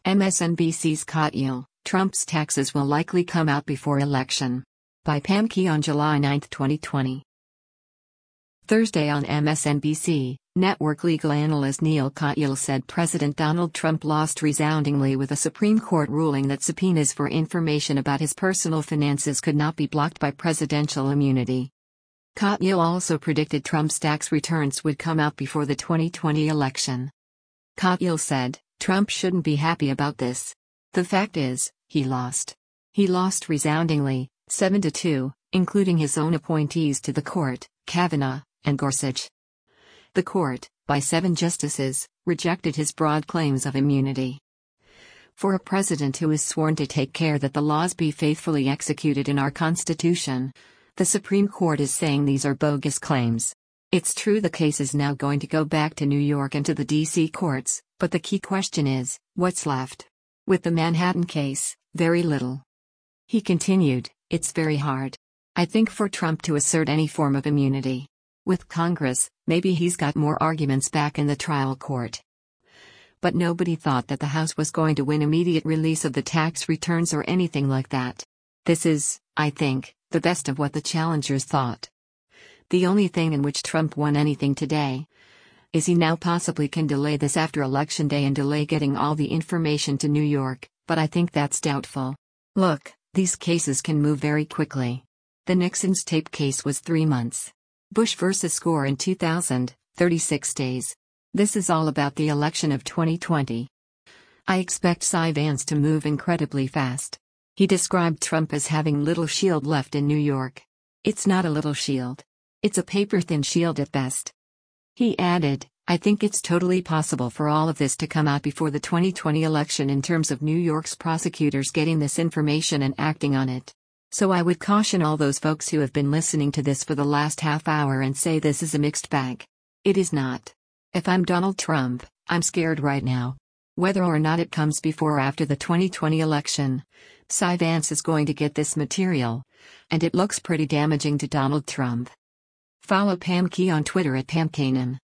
MSNBC's Caught You, Trump's taxes will likely come out before election. By Pam Key on July 9, 2020. Thursday on MSNBC, network legal analyst Neil Katyal said President Donald Trump lost resoundingly with a Supreme Court ruling that subpoenas for information about his personal finances could not be blocked by presidential immunity. Katyal also predicted Trump's tax returns would come out before the 2020 election. Katyal said, "Trump shouldn't be happy about this. The fact is, he lost. He lost resoundingly, 7-2, including his own appointees to the court, Kavanaugh and Gorsuch. The court, by 7 justices, rejected his broad claims of immunity. For a president who is sworn to take care that the laws be faithfully executed in our Constitution, the Supreme Court is saying these are bogus claims. It's true the case is now going to go back to New York and to the D.C. courts, but the key question is, what's left? With the Manhattan case, very little." He continued, "It's very hard. I think for Trump to assert any form of immunity. With Congress, maybe he's got more arguments back in the trial court. But nobody thought that the House was going to win immediate release of the tax returns or anything like that. This is, I think, the best of what the challengers thought. The only thing in which Trump won anything today is he now possibly can delay this after Election Day and delay getting all the information to New York, but I think that's doubtful. Look, these cases can move very quickly. The Nixon's tape case was 3 months. Bush versus Gore in 2000, 36 days. This is all about the election of 2020. I expect Cy Vance to move incredibly fast." He described Trump as having little shield left in New York. "It's not a little shield. It's a paper-thin shield at best." He added, "I think it's totally possible for all of this to come out before the 2020 election in terms of New York's prosecutors getting this information and acting on it. So I would caution all those folks who have been listening to this for the last half hour and say this is a mixed bag. It is not. If I'm Donald Trump, I'm scared right now. Whether or not it comes before or after the 2020 election, Cy Vance is going to get this material, and it looks pretty damaging to Donald Trump." Follow Pam Key on Twitter at PamKanan.